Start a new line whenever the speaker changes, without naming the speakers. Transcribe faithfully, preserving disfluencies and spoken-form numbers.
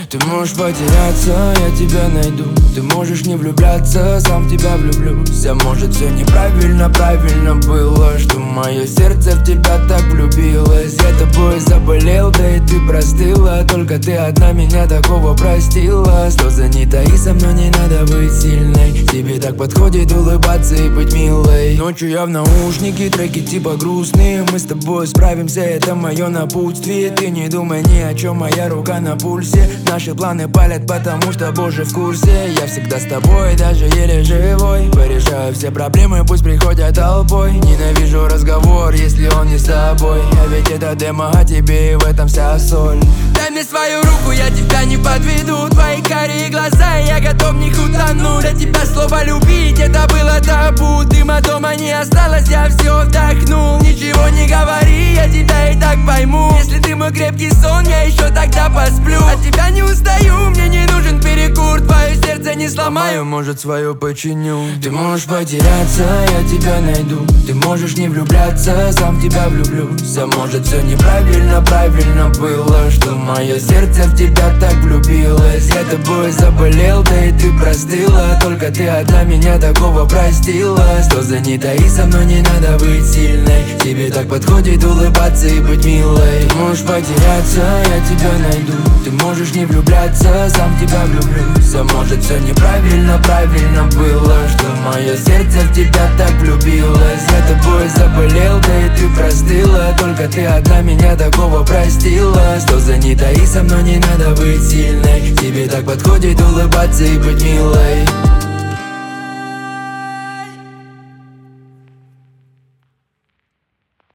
Ты можешь потеряться, я тебя найду. Ты можешь не влюбляться, сам в тебя влюблюсь. А может все неправильно, правильно было, что мое сердце в тебя так влюбилось. Я тобой заболел, да и ты простыла. Только ты одна меня такого простила. Слезы не таи, со мной не надо быть сильной. Тебе так подходит улыбаться и быть милой. Ночью я в наушнике, треки типа грустные. Мы с тобой справимся, это мое напутствие. Ты не думай ни о чем, моя рука на пульсе. Наши планы палят, потому что Боже в курсе. Я всегда с тобой, даже еле живой. Порешаю все проблемы, пусть приходят толпой. Ненавижу разговор, если он не с тобой. Я ведь это демо, а тебе и в этом вся соль. Дай мне свою руку, я тебя не подведу. Твои карие глаза, я готов в них утонуть. Для тебя слово любить, это было табу. Дыма дома не осталось, я все вдохнул. Ничего не говори, я тебя и так пойму. Если ты мой крепкий сон, я еще тогда посплю. От тебя не устаю, мне не нужен перекур. Твое сердце не сломаю, может свое починю. Ты можешь потеряться, я тебя найду. Ты можешь не влюбляться, сам в тебя влюблюсь. А может все неправильно, правильно было, что мое сердце в тебя так влюбилось. Я тобой заболел, да и ты простыла. Только ты одна меня такого простила. Слезы не таи, со мной не надо быть сильной. Тебе так подходит улыбаться и быть милой. Ты можешь потеряться, я тебя найду. Ты можешь не влюбляться, сам в тебя влюблюсь. А может все неправильно, правильно было, что мое сердце в тебя так влюбилось. Я тобой заболел, да и ты простыла. Только ты одна меня такого простила. Слезы не таи, со мной не надо быть сильной. Тебе так подходит улыбаться и быть милой.